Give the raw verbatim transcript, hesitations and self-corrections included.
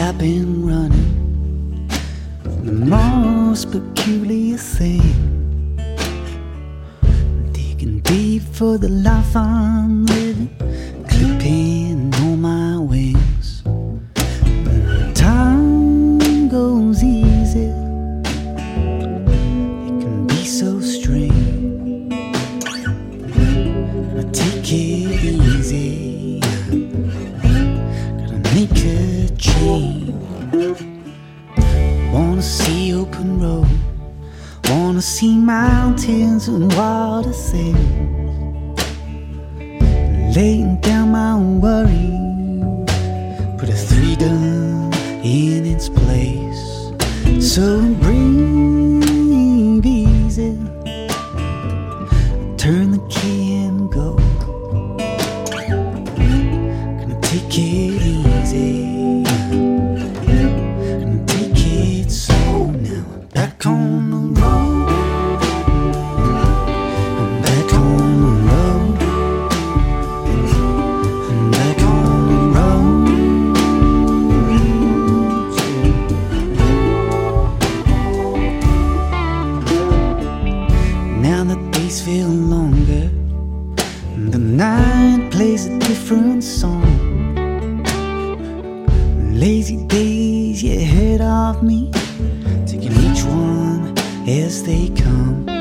I've been running from the most peculiar thing, digging deep for the life I'm living, clipping all my wings. When time goes easy, it can be so strange. I take it easy, gotta make a change. Wanna see open road, wanna see mountains and water things, laying down my worry, put a three gun in its place. So breathe easy, turn the key and go. Gonna take it easy, gonna take it slow. Now I'm back on the road, I'm back on the road, I'm back on the road. Now the days feel longer, the night plays a different song. Lazy days, you head off me, taking each one as they come.